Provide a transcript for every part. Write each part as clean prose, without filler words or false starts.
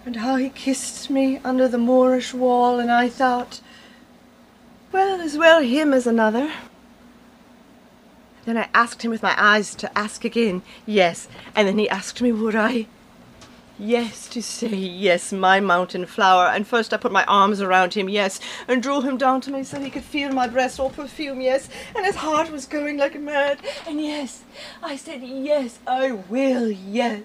and how he kissed me under the Moorish wall, and I thought, well, as well him as another. Then I asked him with my eyes to ask again, yes, and then he asked me would I. Yes, to say, yes, my mountain flower, and first I put my arms around him, yes, and drew him down to me so he could feel my breast all perfume, yes, and his heart was going like mad, and yes, I said, yes, I will, yes.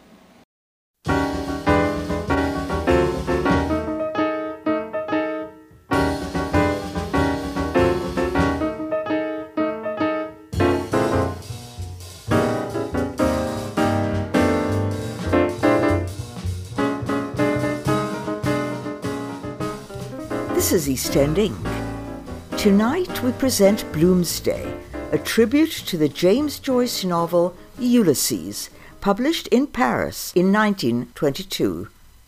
This is East End Ink. Tonight we present Bloomsday, a tribute to the James Joyce novel Ulysses, published in Paris in 1922.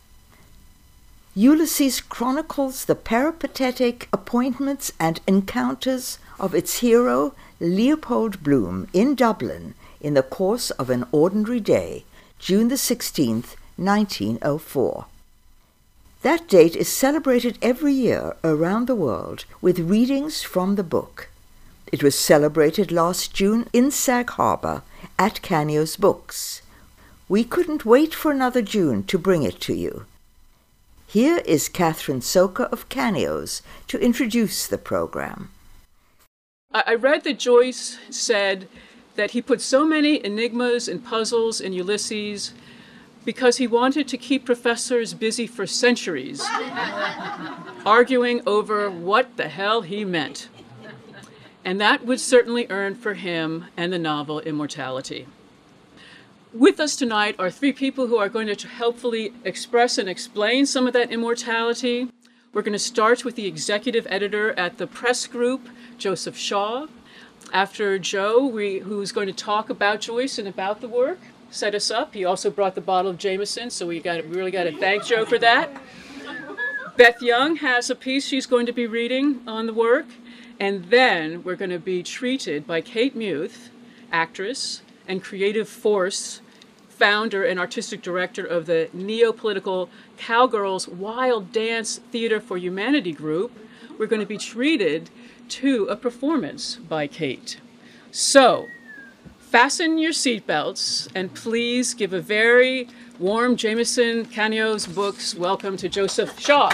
Ulysses chronicles the peripatetic appointments and encounters of its hero, Leopold Bloom, in Dublin in the course of an ordinary day, June the 16th, 1904. That date is celebrated every year around the world with readings from the book. It was celebrated last June in Sag Harbor at Canio's Books. We couldn't wait for another June to bring it to you. Here is Catherine Soka of Canio's to introduce the program. I read that Joyce said that he put so many enigmas and puzzles in Ulysses because he wanted to keep professors busy for centuries, arguing over what the hell he meant. And that would certainly earn for him and the novel immortality. With us tonight are three people who are going to helpfully express and explain some of that immortality. We're going to start with the executive editor at the press group, Joseph Shaw. After Joe, who's going to talk about Joyce and about the work, set us up. He also brought the bottle of Jameson, so we really got to thank Joe for that. Beth Young has a piece she's going to be reading on the work, and then we're going to be treated by Kate Muth, actress and creative force, founder and artistic director of the neo-political Cowgirls Wild Dance Theater for Humanity group. We're going to be treated to a performance by Kate. So, fasten your seatbelts, and please give a very warm Jameson Canio's Books welcome to Joseph Shaw.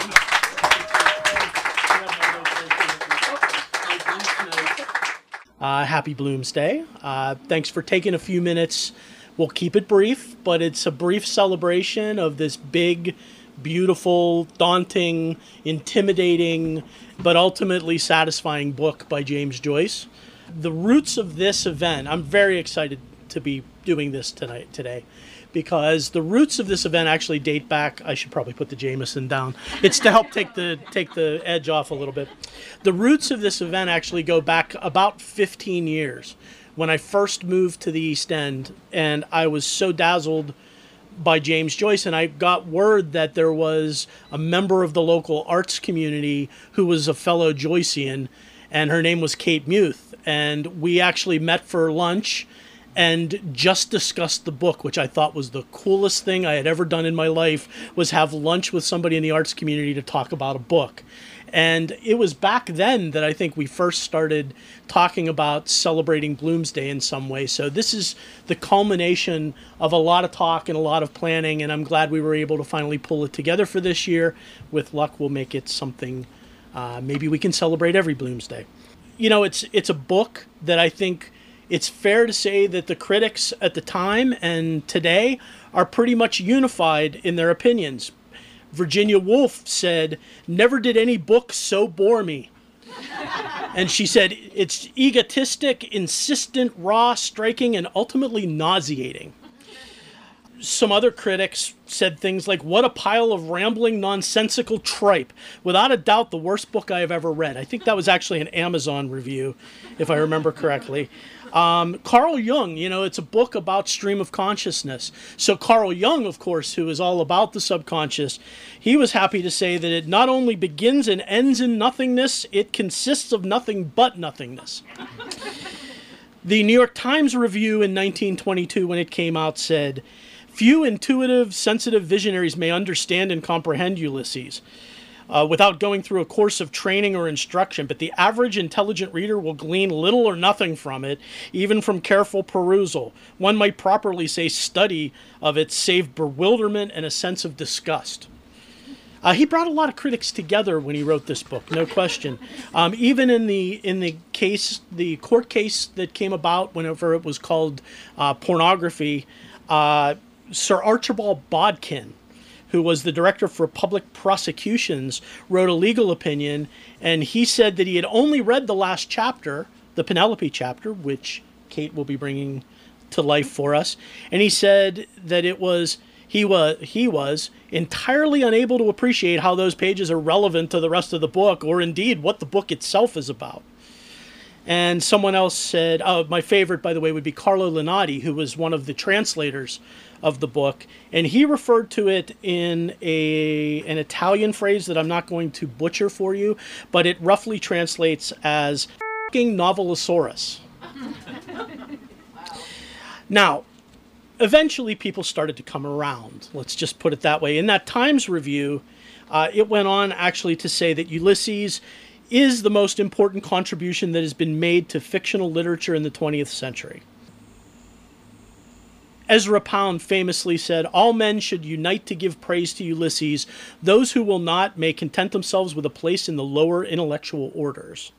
Happy Bloomsday. Thanks for taking a few minutes. We'll keep it brief, but it's a brief celebration of this big, beautiful, daunting, intimidating, but ultimately satisfying book by James Joyce. The roots of this event, I'm very excited to be doing this today, because the roots of this event actually date back. I should probably put the Jameson down. It's to help take the edge off a little bit. The roots of this event actually go back about 15 years when I first moved to the East End, and I was so dazzled by James Joyce, and I got word that there was a member of the local arts community who was a fellow Joycean, and her name was Kate Muth. And we actually met for lunch and just discussed the book, which I thought was the coolest thing I had ever done in my life, was have lunch with somebody in the arts community to talk about a book. And it was back then that I think we first started talking about celebrating Bloomsday in some way. So this is the culmination of a lot of talk and a lot of planning, and I'm glad we were able to finally pull it together for this year. With luck, we'll make it something, maybe we can celebrate every Bloomsday. You know, it's a book that I think it's fair to say that the critics at the time and today are pretty much unified in their opinions. Virginia Woolf said, "Never did any book so bore me." And she said, "It's egotistic, insistent, raw, striking, and ultimately nauseating." Some other critics said things like, "What a pile of rambling, nonsensical tripe. Without a doubt, the worst book I have ever read." I think that was actually an Amazon review, if I remember correctly. Carl Jung, it's a book about stream of consciousness. So Carl Jung, of course, who is all about the subconscious, he was happy to say that it not only begins and ends in nothingness, it consists of nothing but nothingness. The New York Times review in 1922, when it came out, said, Few intuitive, sensitive visionaries may understand and comprehend Ulysses without going through a course of training or instruction, but the average intelligent reader will glean little or nothing from it, even from careful perusal. One might properly say study of it, save bewilderment and a sense of disgust. He brought a lot of critics together when he wrote this book, no question. Even in the court case that came about whenever it was called pornography, Sir Archibald Bodkin, who was the director for public prosecutions, wrote a legal opinion, and he said that he had only read the last chapter, the Penelope chapter, which Kate will be bringing to life for us, and he said that he was entirely unable to appreciate how those pages are relevant to the rest of the book, or indeed what the book itself is about. And someone else said, my favorite, by the way, would be Carlo Lunati, who was one of the translators of the book, and he referred to it in an Italian phrase that I'm not going to butcher for you, but it roughly translates as "f***ing Novelosaurus." Now, eventually people started to come around, let's just put it that way. In that Times review, it went on actually to say that Ulysses is the most important contribution that has been made to fictional literature in the 20th century. Ezra Pound famously said, "All men should unite to give praise to Ulysses. Those who will not may content themselves with a place in the lower intellectual orders."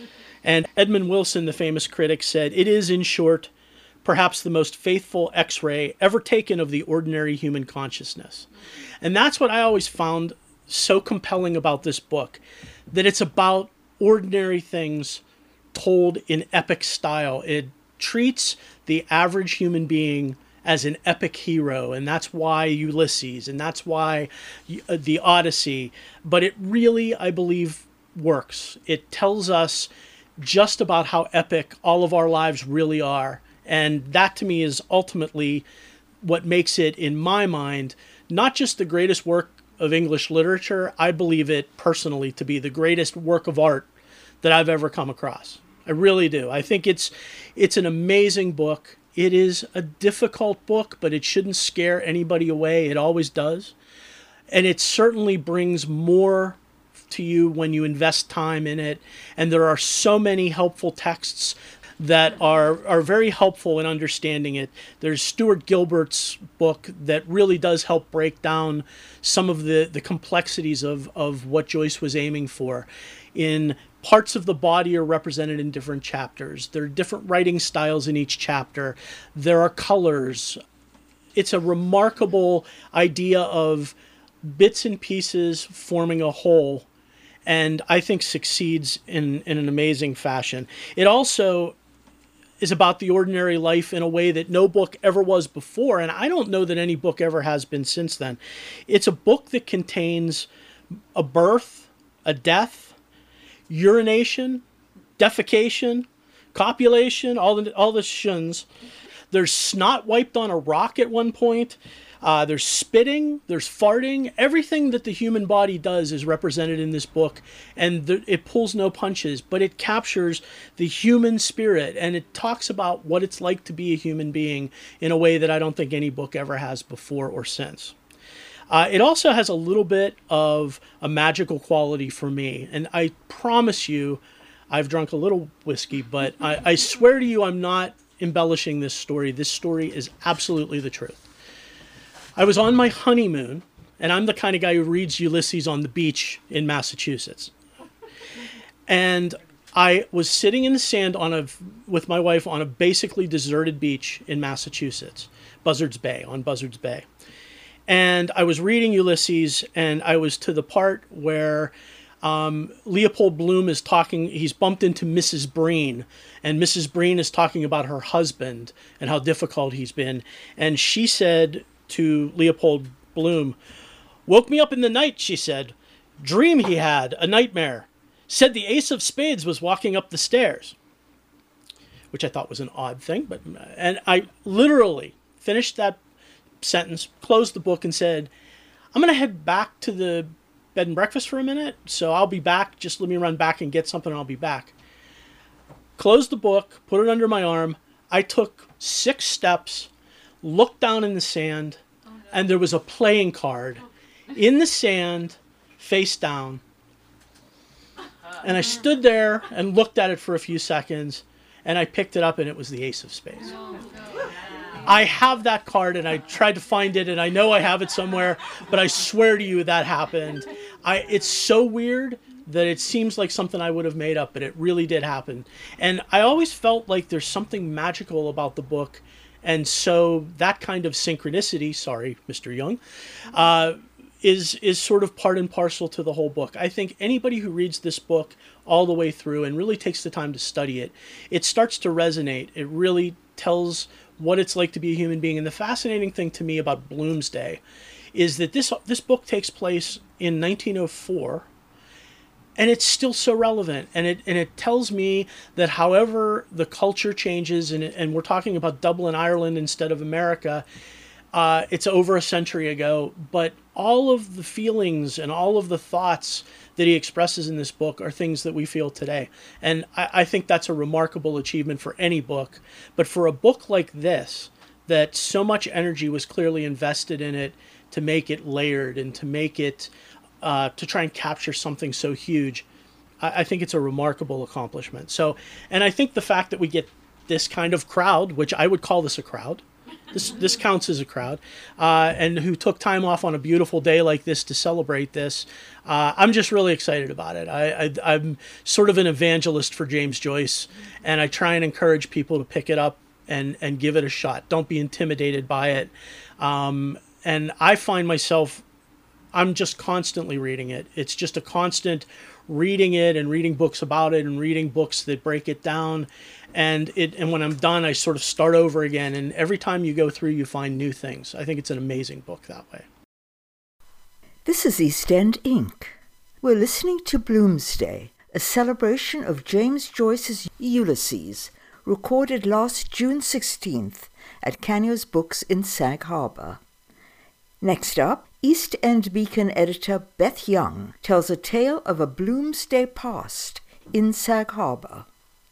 And Edmund Wilson, the famous critic, said, "It is, in short, perhaps the most faithful X-ray ever taken of the ordinary human consciousness." And that's what I always found so compelling about this book, that it's about ordinary things told in epic style. It treats the average human being as an epic hero, and that's why Ulysses, and that's why the Odyssey. But it really, I believe, works. It tells us just about how epic all of our lives really are. And that, to me, is ultimately what makes it, in my mind, not just the greatest work of English literature. I believe it personally to be the greatest work of art that I've ever come across. I really do. I think it's an amazing book. It is a difficult book, but it shouldn't scare anybody away. It always does. And it certainly brings more to you when you invest time in it. And there are so many helpful texts that are very helpful in understanding it. There's Stuart Gilbert's book that really does help break down some of the complexities of what Joyce was aiming for. In parts of the body are represented in different chapters. There are different writing styles in each chapter. There are colors. It's a remarkable idea of bits and pieces forming a whole, and I think succeeds in an amazing fashion. It also is about the ordinary life in a way that no book ever was before, and I don't know that any book ever has been since then. It's a book that contains a birth, a death, urination, defecation, copulation, all the shuns. There's snot wiped on a rock at one point. There's spitting, there's farting. Everything that the human body does is represented in this book, and it pulls no punches, but it captures the human spirit, and it talks about what it's like to be a human being in a way that I don't think any book ever has before or since. It also has a little bit of a magical quality for me, and I promise you, I've drunk a little whiskey, but I swear to you I'm not embellishing this story. This story is absolutely the truth. I was on my honeymoon, and I'm the kind of guy who reads Ulysses on the beach in Massachusetts. And I was sitting in the sand with my wife on a basically deserted beach in Massachusetts, Buzzards Bay. And I was reading Ulysses, and I was to the part where Leopold Bloom is talking. He's bumped into Mrs. Breen, and Mrs. Breen is talking about her husband and how difficult he's been. And she said to Leopold Bloom, "Woke me up in the night," she said. "Dream he had, a nightmare. Said the ace of spades was walking up the stairs." Which I thought was an odd thing, and I literally finished that sentence, closed the book, and said, "I'm going to head back to the bed and breakfast for a minute, so I'll be back. Just let me run back and get something, and I'll be back." Closed the book, put it under my arm. I took 6 steps, looked down in the sand, and there was a playing card in the sand, face down. And I stood there and looked at it for a few seconds, and I picked it up, and it was the Ace of Spades. I have that card, and I tried to find it, and I know I have it somewhere, but I swear to you that happened. It's so weird that it seems like something I would have made up, but it really did happen. And I always felt like there's something magical about the book, and so that kind of synchronicity, sorry, Mr. Young, is sort of part and parcel to the whole book. I think anybody who reads this book all the way through and really takes the time to study it, it starts to resonate. It really tells what it's like to be a human being. And the fascinating thing to me about Bloomsday is that this book takes place in 1904, and it's still so relevant. And it tells me that however the culture changes, and we're talking about Dublin, Ireland instead of America, it's over a century ago, but all of the feelings and all of the thoughts that he expresses in this book are things that we feel today. And I think that's a remarkable achievement for any book. But for a book like this, that so much energy was clearly invested in it to make it layered and to make it, to try and capture something so huge, I think it's a remarkable accomplishment. So, and I think the fact that we get this kind of crowd, which I would call this a crowd, this counts as a crowd, and who took time off on a beautiful day like this to celebrate this. I'm just really excited about it. I'm sort of an evangelist for James Joyce, and I try and encourage people to pick it up and give it a shot. Don't be intimidated by it. And I find myself, I'm just constantly reading it. It's just a constant reading it and reading books about it and reading books that break it down. And when I'm done, I sort of start over again. And every time you go through, you find new things. I think it's an amazing book that way. This is East End Inc. We're listening to Bloomsday, a celebration of James Joyce's Ulysses, recorded last June 16th at Canio's Books in Sag Harbor. Next up, East End Beacon editor Beth Young tells a tale of a Bloomsday past in Sag Harbor.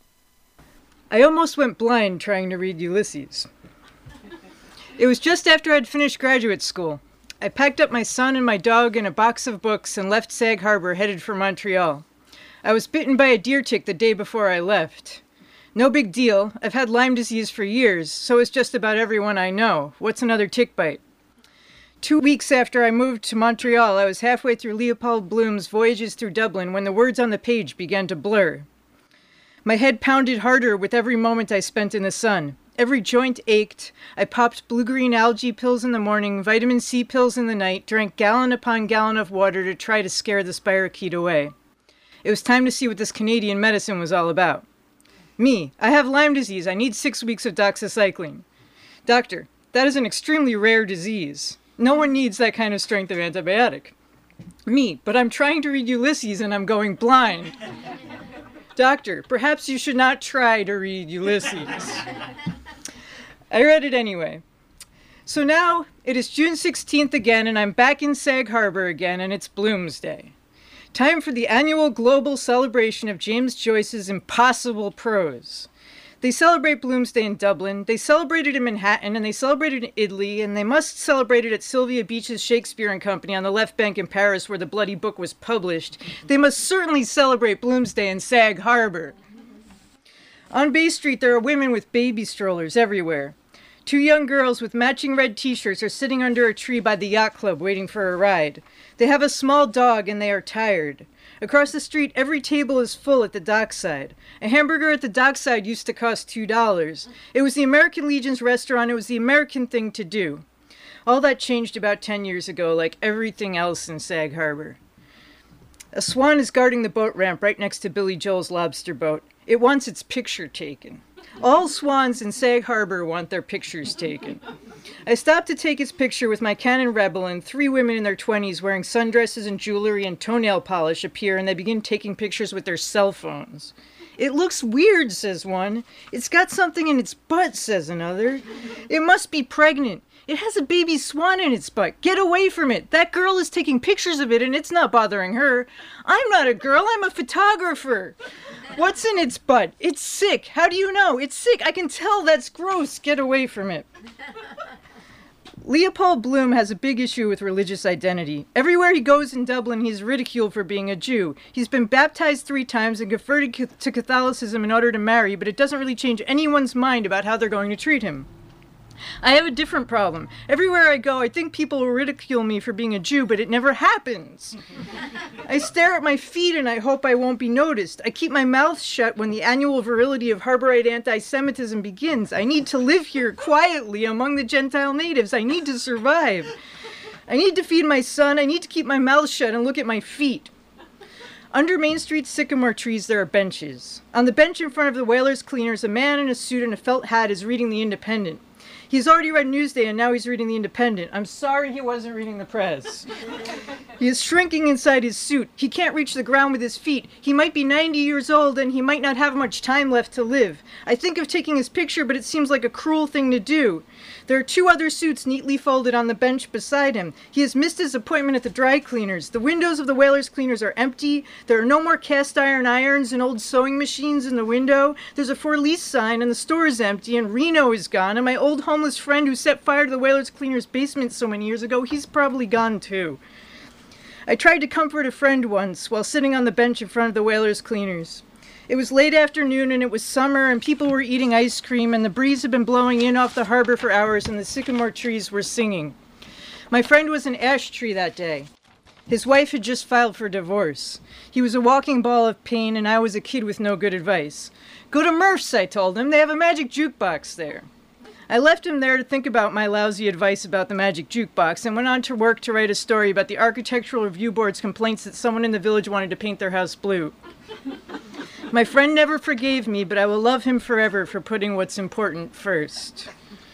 I almost went blind trying to read Ulysses. It was just after I'd finished graduate school. I packed up my son and my dog in a box of books and left Sag Harbor headed for Montreal. I was bitten by a deer tick the day before I left. No big deal. I've had Lyme disease for years, so is just about everyone I know. What's another tick bite? 2 weeks after I moved to Montreal, I was halfway through Leopold Bloom's Voyages Through Dublin when the words on the page began to blur. My head pounded harder with every moment I spent in the sun. Every joint ached. I popped blue-green algae pills in the morning, vitamin C pills in the night, drank gallon upon gallon of water to try to scare the spirochete away. It was time to see what this Canadian medicine was all about. Me, I have Lyme disease. I need 6 weeks of doxycycline. Doctor, that is an extremely rare disease. No one needs that kind of strength of antibiotic. Me, but I'm trying to read Ulysses and I'm going blind. Doctor, perhaps you should not try to read Ulysses. I read it anyway. So now it is June 16th again and I'm back in Sag Harbor again and it's Bloomsday. Time for the annual global celebration of James Joyce's impossible prose. They celebrate Bloomsday in Dublin, they celebrate it in Manhattan, and they celebrate it in Italy, and they must celebrate it at Sylvia Beach's Shakespeare and Company on the left bank in Paris where the bloody book was published. They must certainly celebrate Bloomsday in Sag Harbor. On Bay Street, there are women with baby strollers everywhere. 2 young girls with matching red t-shirts are sitting under a tree by the yacht club waiting for a ride. They have a small dog and they are tired. Across the street, every table is full at the dockside. A hamburger at the dockside used to cost $2. It was the American Legion's restaurant. It was the American thing to do. All that changed about 10 years ago, like everything else in Sag Harbor. A swan is guarding the boat ramp right next to Billy Joel's lobster boat. It wants its picture taken. All swans in Sag Harbor want their pictures taken. I stopped to take its picture with my Canon Rebel, and 3 women in their 20s wearing sundresses and jewelry and toenail polish appear, and they begin taking pictures with their cell phones. It looks weird, says one. It's got something in its butt, says another. It must be pregnant. It has a baby swan in its butt. Get away from it. That girl is taking pictures of it, and it's not bothering her. I'm not a girl. I'm a photographer. What's in its butt? It's sick. How do you know? It's sick. I can tell. That's gross. Get away from it. Leopold Bloom has a big issue with religious identity. Everywhere he goes in Dublin, he's ridiculed for being a Jew. He's been baptized 3 times and converted to Catholicism in order to marry, but it doesn't really change anyone's mind about how they're going to treat him. I have a different problem. Everywhere I go, I think people will ridicule me for being a Jew, but it never happens. I stare at my feet and I hope I won't be noticed. I keep my mouth shut when the annual virility of Harborite anti-Semitism begins. I need to live here quietly among the Gentile natives. I need to survive. I need to feed my son. I need to keep my mouth shut and look at my feet. Under Main Street's sycamore trees, there are benches. On the bench in front of the Whalers Cleaners, a man in a suit and a felt hat is reading The Independent. He's already read Newsday and now he's reading The Independent. I'm sorry he wasn't reading the press. He is shrinking inside his suit. He can't reach the ground with his feet. He might be 90 years old and he might not have much time left to live. I think of taking his picture, but it seems like a cruel thing to do. There are 2 other suits neatly folded on the bench beside him. He has missed his appointment at the dry cleaners. The windows of the Whalers Cleaners are empty. There are no more cast iron irons and old sewing machines in the window. There's a for lease sign and the store is empty and Reno is gone and my old homeless friend who set fire to the Whalers Cleaners basement so many years ago, he's probably gone too. I tried to comfort a friend once while sitting on the bench in front of the Whalers Cleaners. It was late afternoon and it was summer and people were eating ice cream and the breeze had been blowing in off the harbor for hours and the sycamore trees were singing. My friend was an ash tree that day. His wife had just filed for divorce. He was a walking ball of pain and I was a kid with no good advice. Go to Murph's, I told him. They have a magic jukebox there. I left him there to think about my lousy advice about the magic jukebox and went on to work to write a story about the Architectural Review Board's complaints that someone in the village wanted to paint their house blue. My friend never forgave me, but I will love him forever for putting what's important first.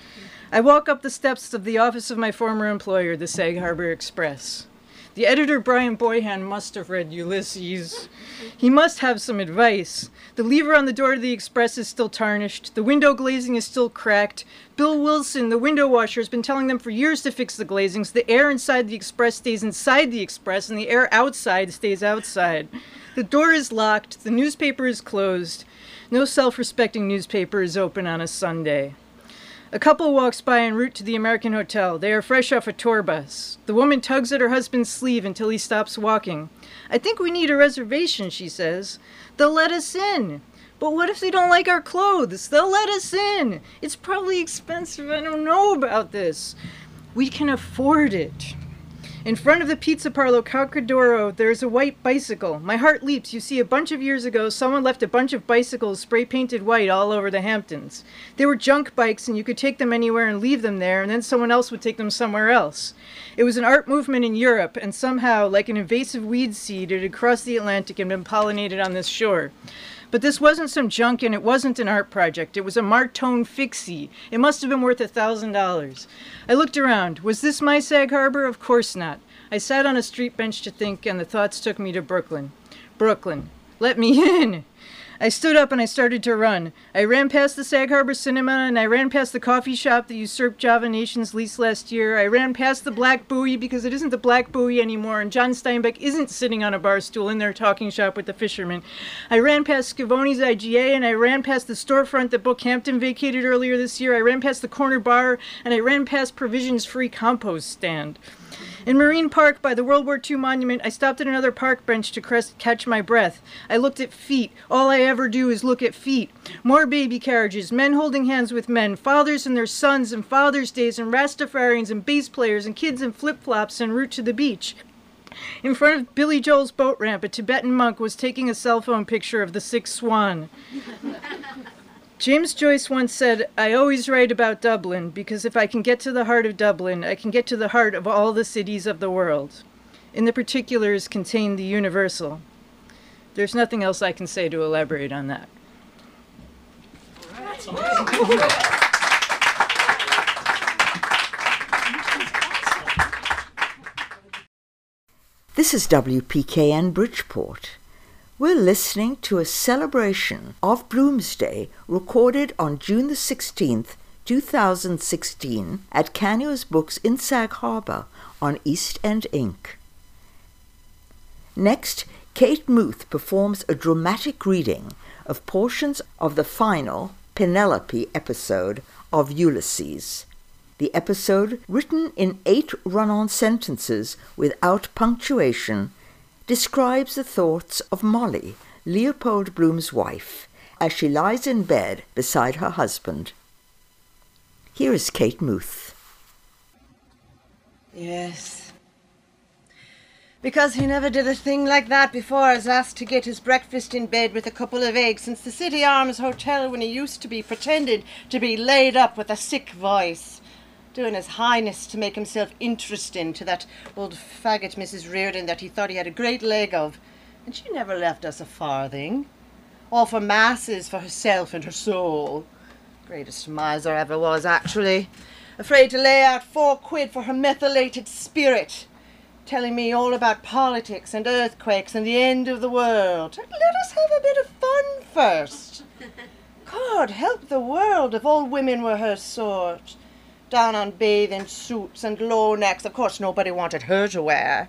I walk up the steps of the office of my former employer, the Sag Harbor Express. The editor, Brian Boyhan, must have read Ulysses. He must have some advice. The lever on the door to the Express is still tarnished. The window glazing is still cracked. Bill Wilson, the window washer, has been telling them for years to fix the glazings. The air inside the Express stays inside the Express, and the air outside stays outside. The door is locked. The newspaper is closed. No self-respecting newspaper is open on a Sunday. A couple walks by en route to the American Hotel. They are fresh off a tour bus. The woman tugs at her husband's sleeve until he stops walking. I think we need a reservation, she says. They'll let us in. But what if they don't like our clothes? They'll let us in. It's probably expensive. I don't know about this. We can afford it. In front of the Pizza Parlor Calcadoro, there's a white bicycle. My heart leaps. You see, a bunch of years ago, someone left a bunch of bicycles spray-painted white all over the Hamptons. They were junk bikes, and you could take them anywhere and leave them there, and then someone else would take them somewhere else. It was an art movement in Europe, and somehow, like an invasive weed seed, it had crossed the Atlantic and been pollinated on this shore. But this wasn't some junk, and it wasn't an art project. It was a Martone fixie. It must have been worth $1,000. I looked around. Was this my Sag Harbor? Of course not. I sat on a street bench to think, and the thoughts took me to Brooklyn. Brooklyn. Let me in. I stood up and I started to run. I ran past the Sag Harbor Cinema, and I ran past the coffee shop that usurped Java Nation's lease last year. I ran past the Black Buoy because it isn't the Black Buoy anymore, and John Steinbeck isn't sitting on a bar stool in their talking shop with the fishermen. I ran past Scavoni's IGA, and I ran past the storefront that Bookhampton vacated earlier this year. I ran past the corner bar, and I ran past Provision's free compost stand. In Marine Park, by the World War II monument, I stopped at another park bench to catch my breath. I looked at feet. All I ever do is look at feet. More baby carriages, men holding hands with men, fathers and their sons, and Father's Days, and Rastafarians, and bass players, and kids in flip-flops en route to the beach. In front of Billy Joel's boat ramp, a Tibetan monk was taking a cell phone picture of the Sick Swan. James Joyce once said, I always write about Dublin because if I can get to the heart of Dublin, I can get to the heart of all the cities of the world. In the particulars contained the universal. There's nothing else I can say to elaborate on that. This is WPKN Bridgeport. We're listening to a celebration of Bloomsday recorded on June the 16th, 2016 at Canio's Books in Sag Harbor on East End Inc. Next, Kate Muth performs a dramatic reading of portions of the final Penelope episode of Ulysses. The episode, written in 8 run-on sentences without punctuation, describes the thoughts of Molly, Leopold Bloom's wife, as she lies in bed beside her husband. Here is Kate Muth. Yes. Because he never did a thing like that before, as asked to get his breakfast in bed with a couple of eggs since the City Arms Hotel when he used to be pretended to be laid up with a sick voice, doing his highness to make himself interesting to that old faggot Mrs. Reardon that he thought he had a great leg of, and she never left us a farthing. All for masses for herself and her soul. Greatest miser ever was, actually. Afraid to lay out 4 quid for her methylated spirit. Telling me all about politics and earthquakes and the end of the world. Let us have a bit of fun first. God help the world if all women were her sort. Down on bathing suits and low necks. Of course nobody wanted her to wear.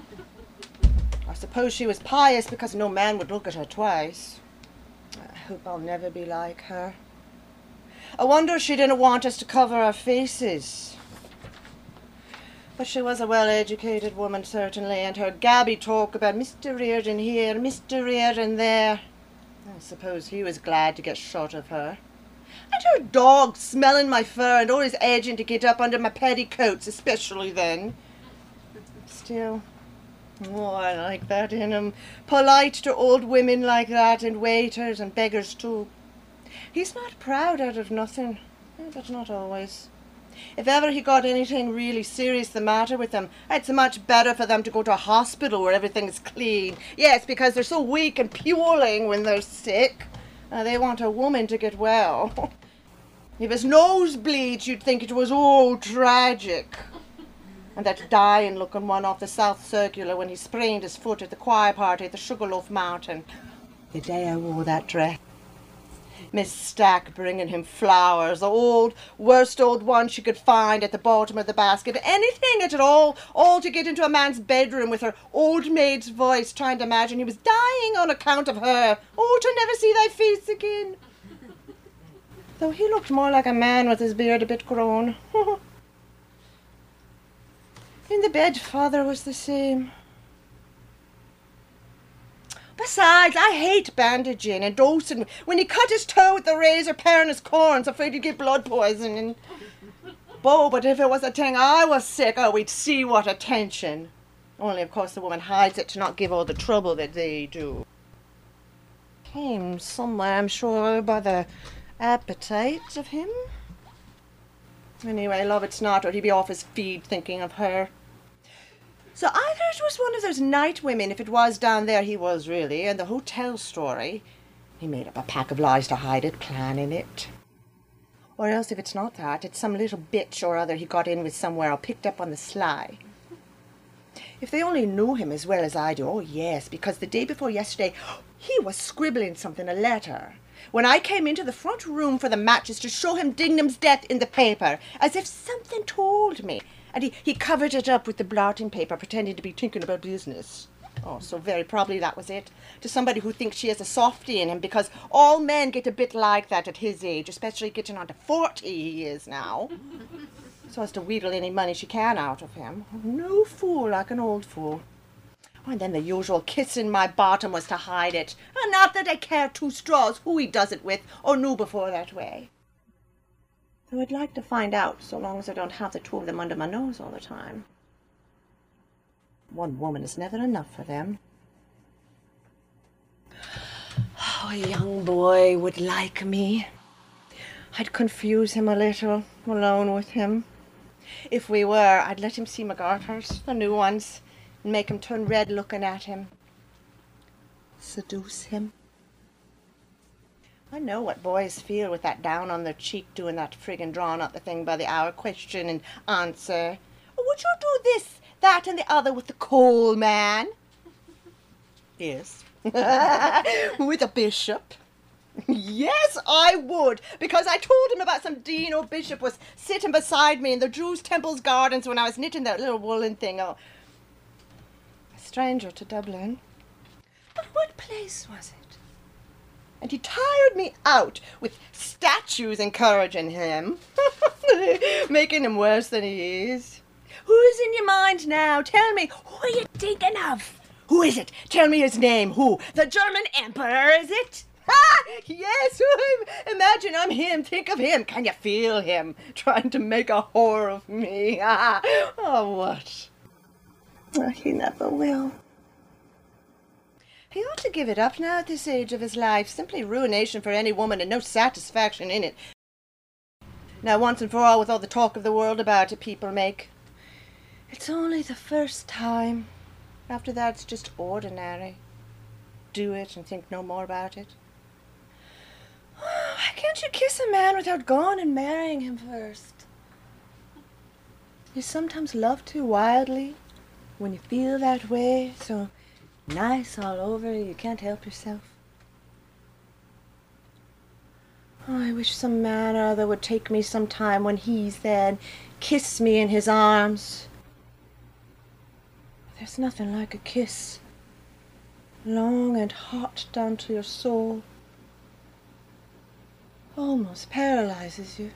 I suppose she was pious because no man would look at her twice. I hope I'll never be like her. I wonder she didn't want us to cover our faces. But she was a well-educated woman, certainly, and her gabby talk about Mr. Reardon here, Mr. Reardon there. I suppose he was glad to get shot of her. And her dog smelling my fur and always edging to get up under my petticoats, especially then. Still, oh, I like that in him. Polite to old women like that, and waiters and beggars too. He's not proud out of nothing, but not always. If ever he got anything really serious the matter with them, it's much better for them to go to a hospital where everything's clean. Yes, because they're so weak and puling when they're sick. They want a woman to get well. If his nose bleeds, you'd think it was all tragic. And that dying-looking one off the South Circular when he sprained his foot at the choir party at the Sugarloaf Mountain. The day I wore that dress. Miss Stack bringing him flowers, the worst old one she could find at the bottom of the basket, anything at all to get into a man's bedroom with her old maid's voice, trying to imagine he was dying on account of her. Oh, to never see thy face again. Though he looked more like a man with his beard a bit grown. In the bed, father was the same. Besides, I hate bandaging and dosing. When he cut his toe with the razor, paring his corns, afraid he'd get blood poisoning. But if it was a thing I was sick, we'd see what attention. Only, of course, the woman hides it to not give all the trouble that they do. Came somewhere, I'm sure, by the appetite of him. Anyway, love it's not, or he'd be off his feed thinking of her. So either it was one of those night women, if it was down there he was really, and the hotel story. He made up a pack of lies to hide it, planning it. Or else if it's not that, it's some little bitch or other he got in with somewhere or picked up on the sly. If they only knew him as well as I do, oh yes, because the day before yesterday, he was scribbling something, a letter, when I came into the front room for the matches to show him Dignam's death in the paper, as if something told me. And he covered it up with the blotting paper, pretending to be thinking about business. Oh, so very probably that was it. To somebody who thinks she has a softie in him, because all men get a bit like that at his age, especially getting on to 40 he is now. So as to wheedle any money she can out of him. No fool like an old fool. Oh, and then the usual kissing my bottom was to hide it. And not that I care 2 straws who he does it with, or knew before that way. Though I'd like to find out, so long as I don't have the 2 of them under my nose all the time. One woman is never enough for them. Oh, a young boy would like me. I'd confuse him a little, alone with him. If we were, I'd let him see my garters, the new ones, and make him turn red looking at him. Seduce him. I know what boys feel with that down on their cheek doing that friggin' drawn out the thing by the hour question and answer. Would you do this, that and the other with the coal man? Yes. With a bishop? Yes, I would, because I told him about some dean or bishop was sitting beside me in the Jews' Temple's gardens when I was knitting that little woolen thing. Oh, a stranger to Dublin. But what place was it? And he tired me out with statues encouraging him. Making him worse than he is. Who is in your mind now? Tell me, who are you thinking of? Who is it? Tell me his name. Who? The German Emperor, is it? Ah, yes, imagine I'm him. Think of him. Can you feel him trying to make a whore of me? Oh, what? Oh, he never will. He ought to give it up now at this age of his life. Simply ruination for any woman and no satisfaction in it. Now, once and for all, with all the talk of the world about it people make. It's only the first time. After that, it's just ordinary. Do it and think no more about it. Why can't you kiss a man without going and marrying him first? You sometimes love too wildly when you feel that way, so nice all over you can't help yourself. Oh, I wish some man or other would take me sometime when he's there and kiss me in his arms. There's nothing like a kiss. Long and hot down to your soul. Almost paralyzes you.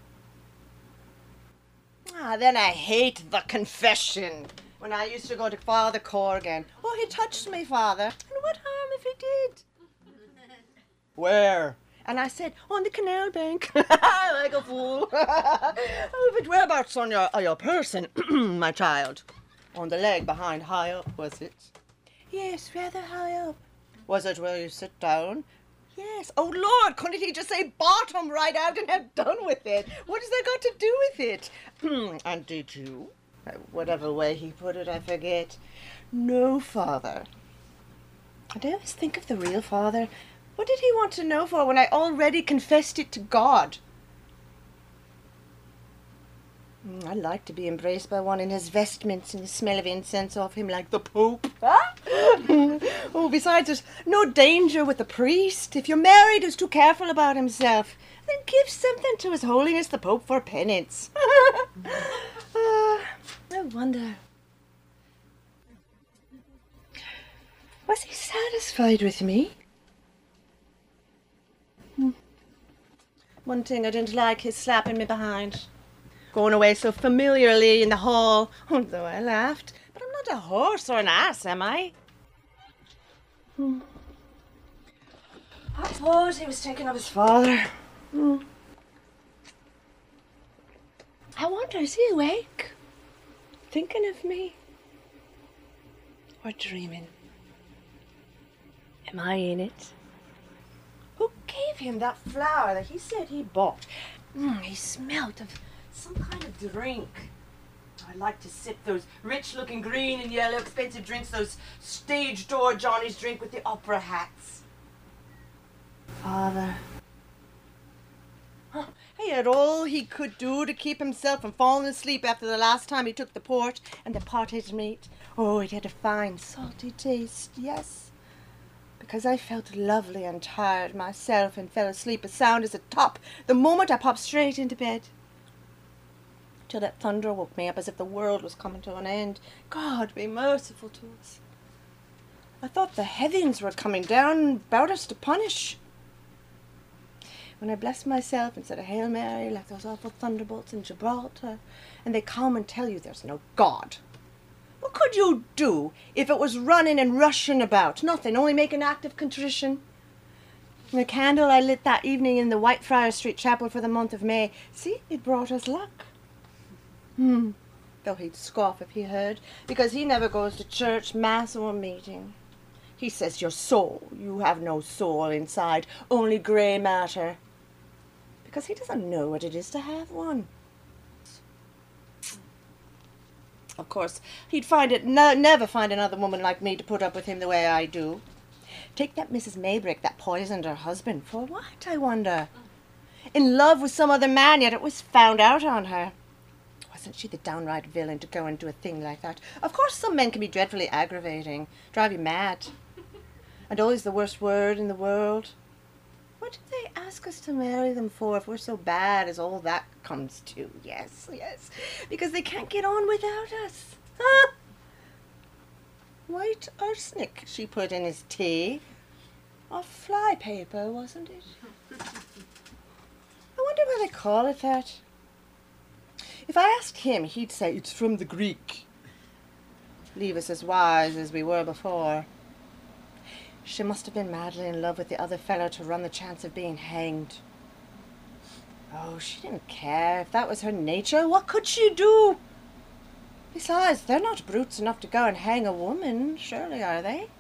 Then I hate the confession. When I used to go to Father Corrigan. Oh, he touched me, Father. And what harm if he did? Where? And I said, on the canal bank. Like a fool. Oh, but whereabouts on your person, my child? On the leg behind, high up, was it? Yes, rather high up. Was it where you sit down? Yes. Oh, Lord, couldn't he just say bottom right out and have done with it? What has that got to do with it? And did you? Whatever way he put it, I forget. No, Father. And I always think of the real Father. What did he want to know for when I already confessed it to God? I'd like to be embraced by one in his vestments and the smell of incense off him like the Pope. Huh? Oh, besides, there's no danger with the priest. If you're married who's too careful about himself, then give something to His Holiness the Pope for penance. I wonder. Was he satisfied with me? One thing I didn't like, his slapping me behind. Going away so familiarly in the hall, although I laughed. But I'm not a horse or an ass, am I? I suppose he was thinking of his father. I wonder, is he awake? Thinking of me? Or dreaming? Am I in it? Who gave him that flower that he said he bought? He smelt of some kind of drink. I like to sip those rich-looking green and yellow expensive drinks those stage door Johnnies drink with the opera hats. Father. He had all he could do to keep himself from falling asleep after the last time he took the port and the pottage meat. Oh, it had a fine, salty taste, yes. Because I felt lovely and tired myself and fell asleep as sound as a top the moment I popped straight into bed. Till that thunder woke me up as if the world was coming to an end. God be merciful to us. I thought the heavens were coming down about us to punish. When I blessed myself and said a Hail Mary like those awful thunderbolts in Gibraltar, and they come and tell you there's no God. What could you do if it was running and rushing about? Nothing, only make an act of contrition. And the candle I lit that evening in the Whitefriars Street Chapel for the month of May, see, it brought us luck. Though he'd scoff if he heard, because he never goes to church, mass, or meeting. He says your soul, you have no soul inside, only grey matter. Because he doesn't know what it is to have one. Of course, he'd find it never find another woman like me to put up with him the way I do. Take that Mrs. Maybrick that poisoned her husband. For what, I wonder? In love with some other man, yet it was found out on her. Wasn't she the downright villain to go and do a thing like that? Of course some men can be dreadfully aggravating, drive you mad. And always the worst word in the world. What do they ask us to marry them for if we're so bad as all that comes to? Yes, yes, because they can't get on without us. Huh? White arsenic she put in his tea. Or fly paper, wasn't it? I wonder why they call it that. If I asked him, he'd say it's from the Greek. Leave us as wise as we were before. She must have been madly in love with the other fellow to run the chance of being hanged. Oh, she didn't care. If that was her nature, what could she do? Besides, they're not brutes enough to go and hang a woman, surely, are they?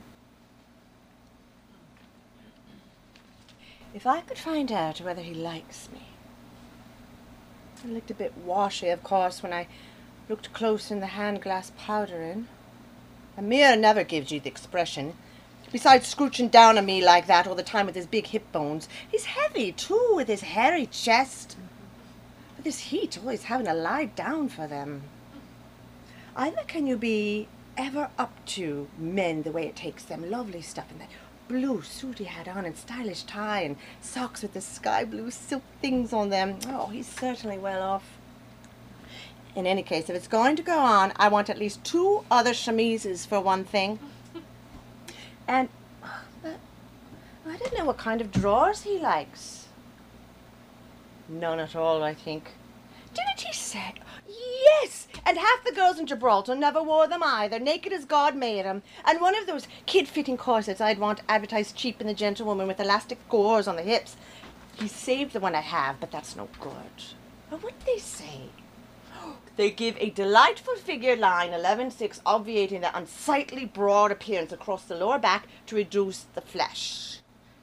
If I could find out whether he likes me. It looked a bit washy, of course, when I looked close in the hand-glass powdering. A mirror never gives you the expression. Besides scrooching down on me like that all the time with his big hip bones, he's heavy, too, with his hairy chest. With this heat, always having to lie down for them. Either can you be ever up to men the way it takes them, lovely stuff in that blue suit he had on and stylish tie and socks with the sky blue silk things on them. Oh, he's certainly well off. In any case, if it's going to go on, I want at least 2 other chemises for one thing. And I don't know what kind of drawers he likes. None at all, I think. Didn't he say? Yes! And half the girls in Gibraltar never wore them either, naked as God made them. And one of those kid-fitting corsets I'd want advertised cheap in the Gentlewoman with elastic gores on the hips. He saved the one I have, but that's no good. What would they say? They give a delightful figure line 11/6, obviating the unsightly broad appearance across the lower back to reduce the flesh.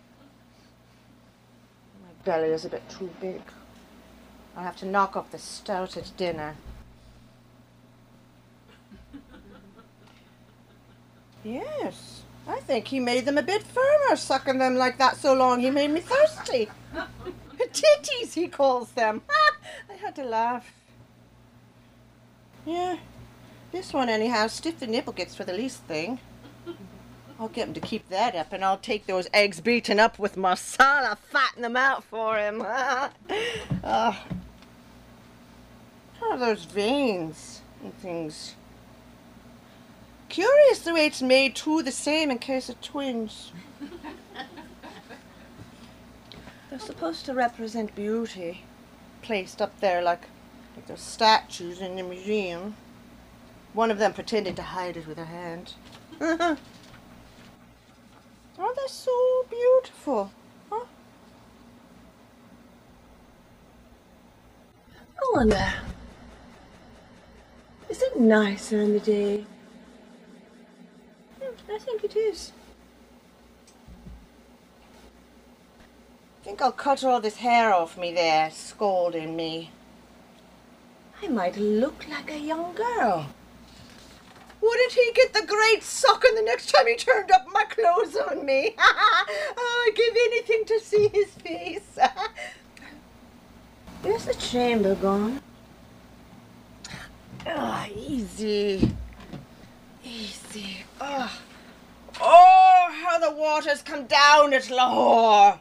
My belly is a bit too big. I'll have to knock off the stout at dinner. Yes, I think he made them a bit firmer, sucking them like that so long he made me thirsty. Titties, he calls them. I had to laugh. Yeah, this one anyhow, stiff the nipple gets for the least thing. I'll get him to keep that up, and I'll take those eggs beaten up with masala, fatten them out for him. How are those veins and things? Curious the way it's made two the same in case of twins. They're supposed to represent beauty, placed up there like those statues in the museum. One of them pretended to hide it with her hand. Oh, they're so beautiful. Huh? I wonder, is it nicer in the day? I think it is. I think I'll cut all this hair off me there, scolding me. I might look like a young girl. Wouldn't he get the great sucking the next time he turned up my clothes on me? Oh, I'd give anything to see his face. Where's the chamber gone? Oh, easy. Easy. Oh. Oh, how the waters come down at Lahore.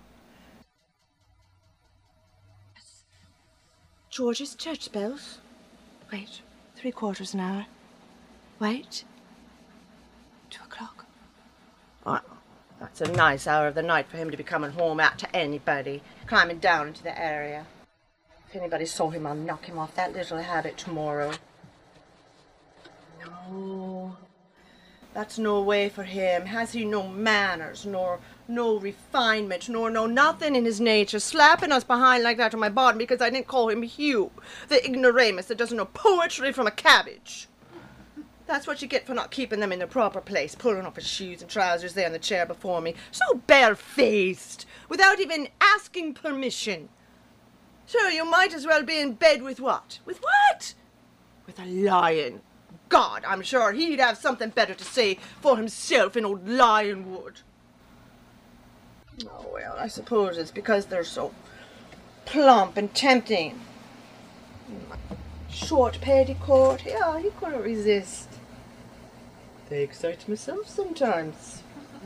George's church bells. Wait, 3/4 an hour. Wait. 2 o'clock. Oh, that's a nice hour of the night for him to be coming home out to anybody, climbing down into the area. If anybody saw him, I'll knock him off that little habit tomorrow. No, that's no way for him. Has he no manners, nor no refinement, nor no nothing in his nature, slapping us behind like that on my bottom because I didn't call him Hugh, the ignoramus that doesn't know poetry from a cabbage. That's what you get for not keeping them in their proper place, pulling off his shoes and trousers there in the chair before me, so barefaced, without even asking permission. Sure, you might as well be in bed with what? With what? With a lion. God, I'm sure he'd have something better to say for himself in old Lionwood. Oh, well, I suppose it's because they're so plump and tempting. Short petticoat, yeah, he couldn't resist. They excite myself sometimes.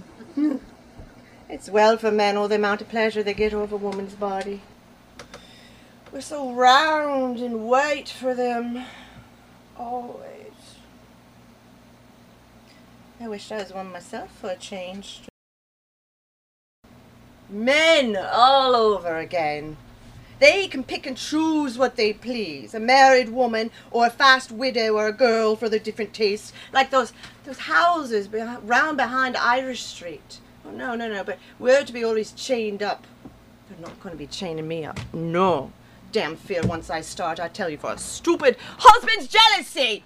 It's well for men all the amount of pleasure they get over a woman's body. We're so round and white for them. Always. I wished I was one myself for a change. Men all over again. They can pick and choose what they please. A married woman or a fast widow or a girl for their different tastes. Like those houses round behind Irish Street. Oh, no, but we're to be always chained up. They're not going to be chaining me up. No. Damn fear once I start, I tell you, for a stupid husband's jealousy.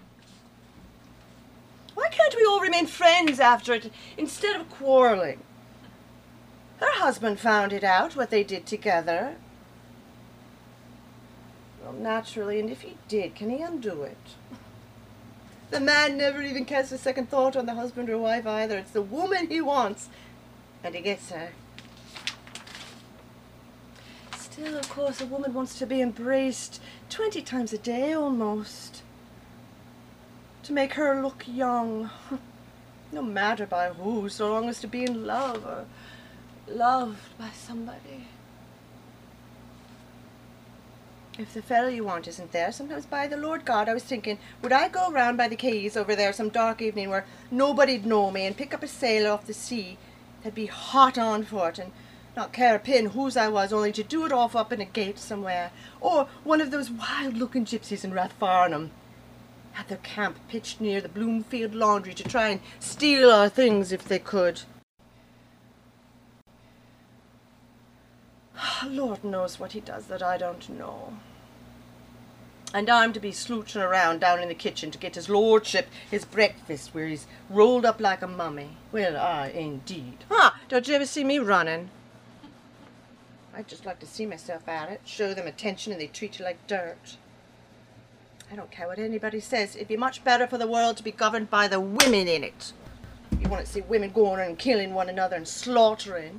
Why can't we all remain friends after it instead of quarreling? Her husband found it out, what they did together. Well, naturally, and if he did, can he undo it? The man never even casts a second thought on the husband or wife either. It's the woman he wants, and he gets her. Still, of course, a woman wants to be embraced 20 times a day almost. To make her look young. No matter by who, so long as to be in love or loved by somebody. If the fellow you want isn't there, sometimes by the Lord God, I was thinking, would I go round by the quays over there some dark evening where nobody'd know me and pick up a sail off the sea that'd be hot on for it and not care a pin whose I was, only to do it off up in a gate somewhere. Or one of those wild-looking gypsies in Rathfarnham. Had their camp pitched near the Bloomfield Laundry to try and steal our things if they could. Lord knows what he does that I don't know. And I'm to be slooching around down in the kitchen to get his lordship his breakfast where he's rolled up like a mummy. Well, indeed. Don't you ever see me running? I'd just like to see myself at it, show them attention, and they treat you like dirt. I don't care what anybody says. It'd be much better for the world to be governed by the women in it. You want to see women going and killing one another and slaughtering.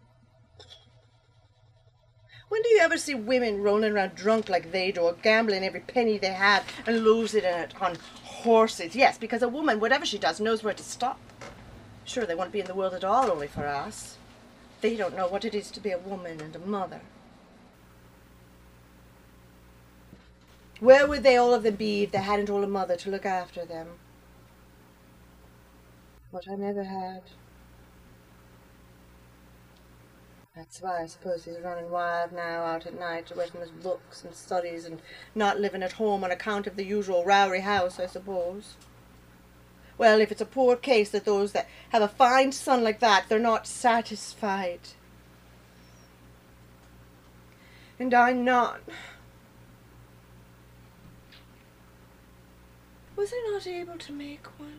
When do you ever see women rolling around drunk like they do, or gambling every penny they have and losing it on horses? Yes, because a woman, whatever she does, knows where to stop. Sure, they won't be in the world at all only for us. They don't know what it is to be a woman and a mother. Where would they all of them be if they hadn't all a mother to look after them? What I never had. That's why I suppose he's running wild now out at night, away from his books and studies and not living at home on account of the usual Rowry house, I suppose. Well, if it's a poor case that those that have a fine son like that, they're not satisfied. And I'm not. Was I not able to make one?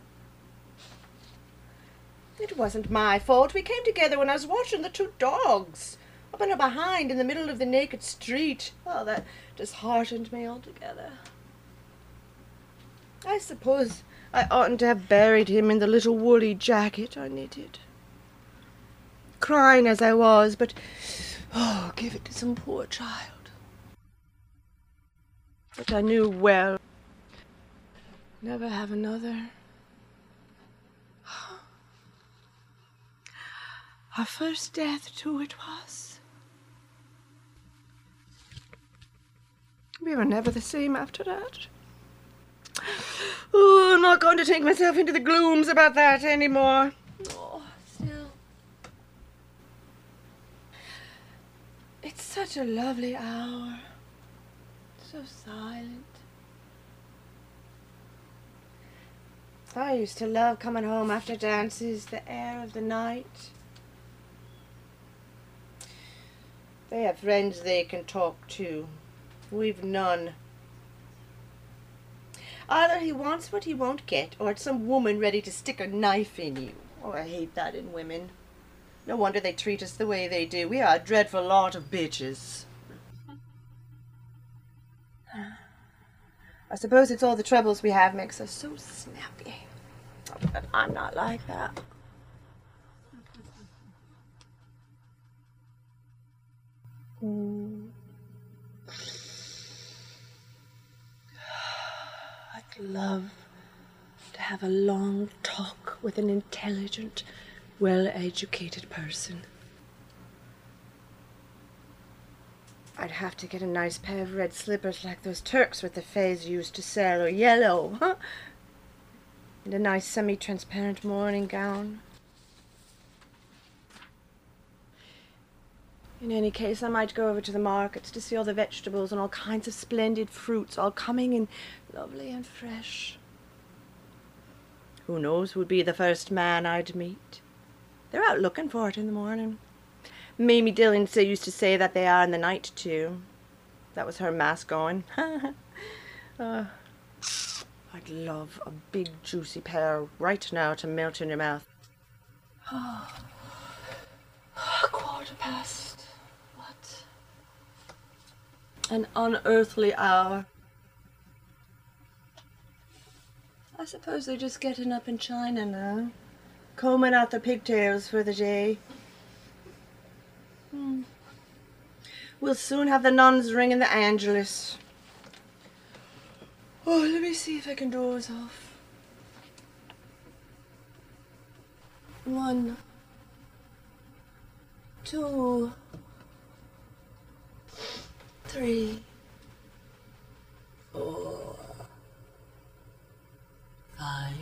It wasn't my fault. We came together when I was watching the two dogs up and behind in the middle of the naked street. Oh, that disheartened me altogether. I suppose I oughtn't to have buried him in the little woolly jacket I knitted. Crying as I was, but, oh, give it to some poor child. But I knew well, never have another. Our first death, too, it was. We were never the same after that. Oh, I'm not going to take myself into the glooms about that anymore. Oh, still. It's such a lovely hour. So silent. I used to love coming home after dances, the air of the night. They have friends they can talk to. We've none. Either he wants what he won't get, or it's some woman ready to stick a knife in you. Oh, I hate that in women. No wonder they treat us the way they do. We are a dreadful lot of bitches. I suppose it's all the troubles we have makes us so snappy. But I'm not like that. I'd love to have a long talk with an intelligent, well-educated person. I'd have to get a nice pair of red slippers like those Turks with the fez used to sell, or yellow, huh? And a nice semi-transparent morning gown. In any case, I might go over to the markets to see all the vegetables and all kinds of splendid fruits, all coming in lovely and fresh. Who knows who'd be the first man I'd meet? They're out looking for it in the morning. Mamie Dillon used to say that they are in the night, too. That was her mask going. I'd love a big, juicy pear right now to melt in your mouth. 1:15. What an unearthly hour. I suppose they're just getting up in China now, combing out their pigtails for the day. We'll soon have the nuns ringing the Angelus. Oh, let me see if I can doze off. 1, 2, 3, 4, 5.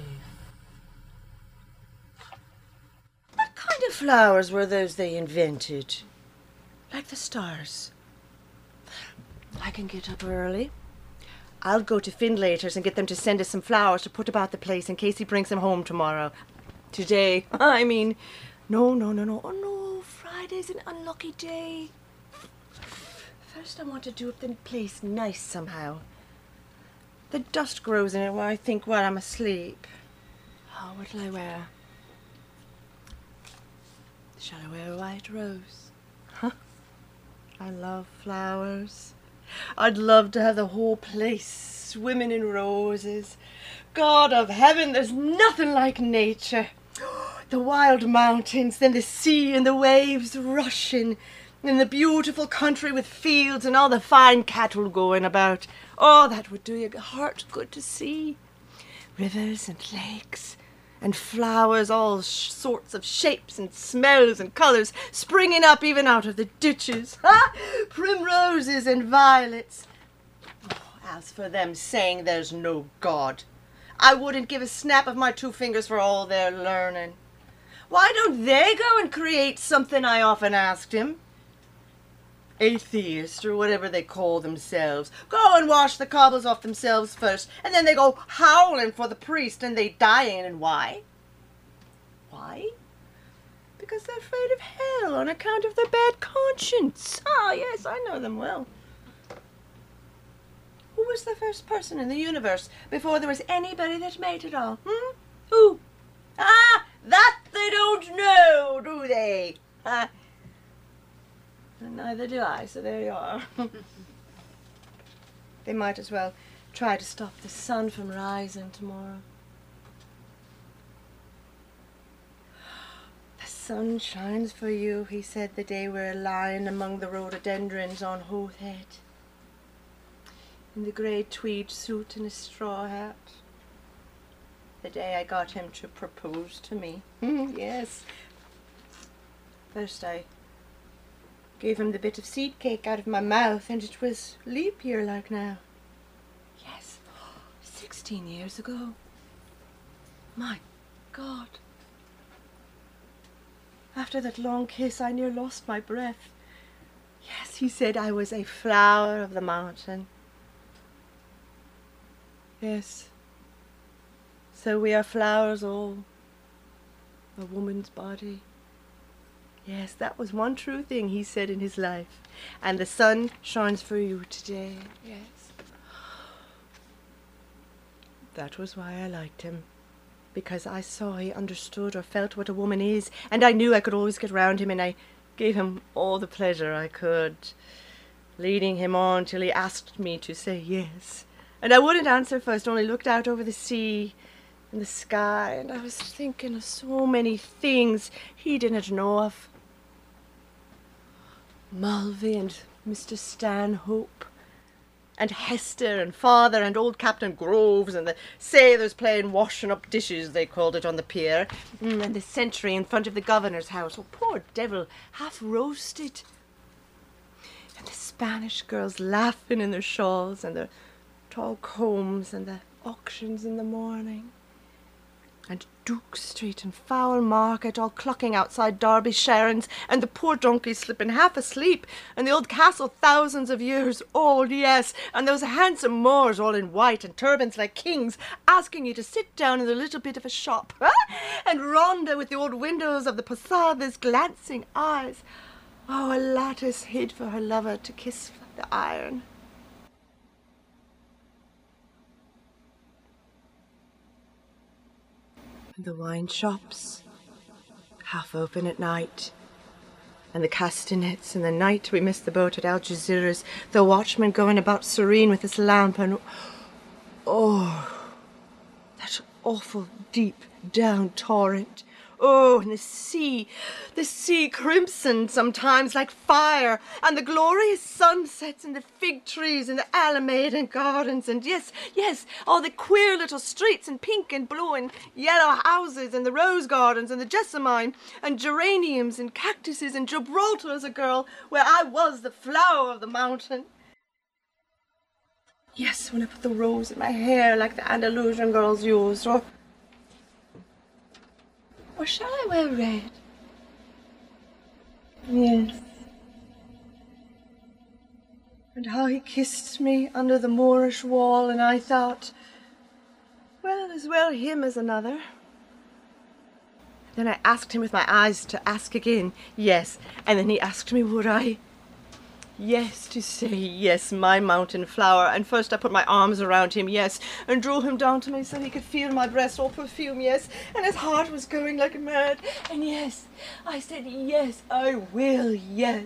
What kind of flowers were those they invented? Like the stars. I can get up early. I'll go to Findlater's and get them to send us some flowers to put about the place in case he brings them home tomorrow. Today, I mean. No. Oh no, Friday's an unlucky day. First I want to do up the place nice somehow. The dust grows in it while I think while I'm asleep. Oh, what'll I wear? Shall I wear a white rose? Huh? I love flowers. I'd love to have the whole place swimming in roses. God of heaven, there's nothing like nature. The wild mountains, then the sea and the waves rushing, and the beautiful country with fields and all the fine cattle going about. Oh, that would do your heart good to see. Rivers and lakes and flowers, all sorts of shapes and smells and colours, springing up even out of the ditches. Ha! Primroses and violets. Oh, as for them saying there's no God, I wouldn't give a snap of my 2 fingers for all their learning. Why don't they go and create something, I often asked him. Atheist, or whatever they call themselves. Go and wash the cobbles off themselves first, and then they go howling for the priest, and they dying. And why? Why? Because they're afraid of hell on account of their bad conscience. Ah, yes, I know them well. Who was the first person in the universe before there was anybody that made it all? Who? Ah, that they don't know, do they? And neither do I, so there you are. They might as well try to stop the sun from rising tomorrow. The sun shines for you, he said the day we were lying among the rhododendrons on Hoath Head, in the grey tweed suit and a straw hat. The day I got him to propose to me. Yes. First I gave him the bit of seed cake out of my mouth, and it was leap year like now. Yes, 16 years ago. My God. After that long kiss, I near lost my breath. Yes, he said I was a flower of the mountain. Yes. So we are flowers all. A woman's body. Yes, that was one true thing he said in his life. And the sun shines for you today. Yes. That was why I liked him. Because I saw he understood or felt what a woman is. And I knew I could always get round him, and I gave him all the pleasure I could, leading him on till he asked me to say yes. And I wouldn't answer first, only looked out over the sea and the sky, and I was thinking of so many things he didn't know of. Mulvey and Mr. Stanhope, and Hester and Father and old Captain Groves and the sailors playing washing up dishes, they called it, on the pier, and the sentry in front of the governor's house, oh poor devil, half roasted, and the Spanish girls laughing in their shawls and their tall combs, and the auctions in the morning, and Duke Street and Foul Market, all clucking outside Derby Sharons, and the poor donkeys slipping half asleep, and the old castle thousands of years old, yes, and those handsome Moors all in white and turbans like kings, asking you to sit down in the little bit of a shop, and Rhonda with the old windows of the posadas glancing eyes. Oh, a lattice hid for her lover to kiss the iron. And the wine shops, half open at night, and the castanets, and the night we missed the boat at Algeciras, the watchman going about serene with his lamp, and oh, that awful deep down torrent. Oh, and the sea crimson sometimes like fire, and the glorious sunsets and the fig trees and the Alamedan gardens, and yes, all the queer little streets and pink and blue and yellow houses and the rose gardens and the jessamine and geraniums and cactuses and Gibraltar as a girl, where I was the flower of the mountain. Yes, when I put the rose in my hair like the Andalusian girls used, or shall I wear red? Yes. And how he kissed me under the Moorish wall, and I thought, well, as well him as another. Then I asked him with my eyes to ask again, yes, and then he asked me would I? Yes, to say yes, my mountain flower. And first I put my arms around him, yes, and drew him down to me so he could feel my breast all perfume, yes, and his heart was going like mad. And yes, I said, yes, I will, yes.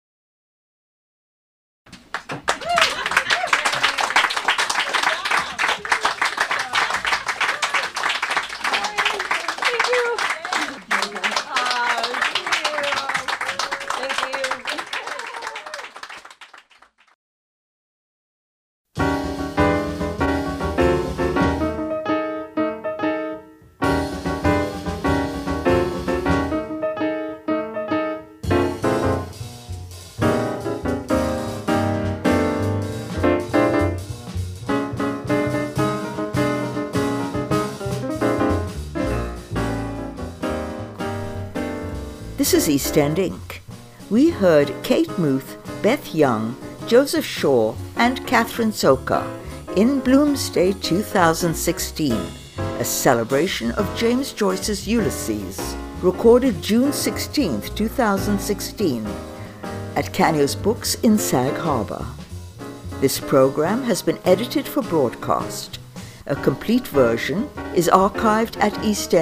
This is East End Inc. We heard Kate Muth, Beth Young, Joseph Shaw, and Catherine Soka in Bloomsday 2016, a celebration of James Joyce's Ulysses, recorded June 16, 2016, at Canios Books in Sag Harbor. This program has been edited for broadcast. A complete version is archived at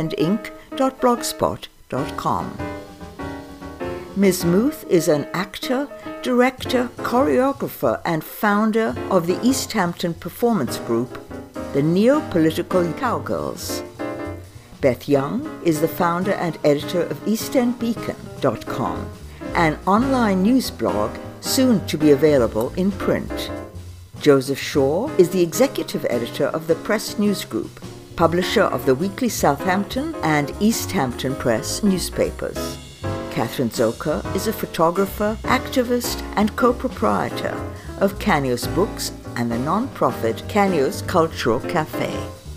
eastendinc.blogspot.com. Ms. Muth is an actor, director, choreographer, and founder of the East Hampton performance group, the Neo-Political Cowgirls. Beth Young is the founder and editor of eastendbeacon.com, an online news blog soon to be available in print. Joseph Shaw is the executive editor of the Press News Group, publisher of the Weekly Southampton and East Hampton Press newspapers. Catherine Zoka is a photographer, activist, and co-proprietor of Canios Books and the non-profit Canios Cultural Cafe.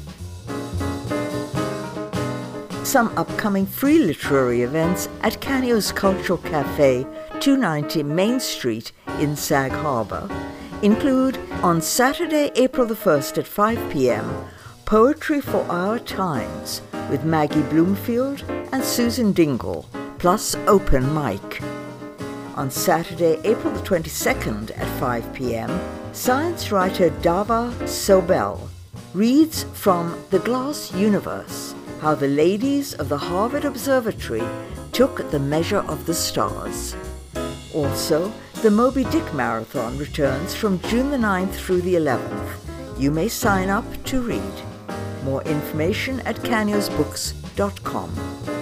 Some upcoming free literary events at Canios Cultural Cafe, 290 Main Street in Sag Harbor include on Saturday, April the 1st at 5 p.m., Poetry for Our Times with Maggie Bloomfield and Susan Dingle, plus open mic. On Saturday, April the 22nd at 5 p.m., science writer Dava Sobel reads from The Glass Universe, how the ladies of the Harvard Observatory took the measure of the stars. Also, the Moby Dick Marathon returns from June the 9th through the 11th. You may sign up to read. More information at caniosbooks.com.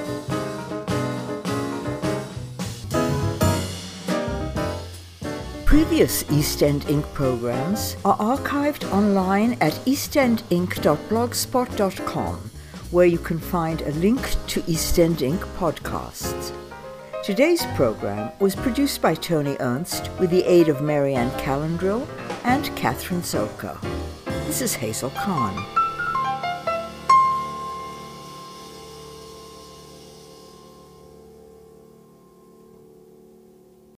Previous East End Inc. programs are archived online at eastendinc.blogspot.com, where you can find a link to East End Inc. podcasts. Today's program was produced by Tony Ernst with the aid of Marianne Calendrill and Catherine Soka. This is Hazel Khan.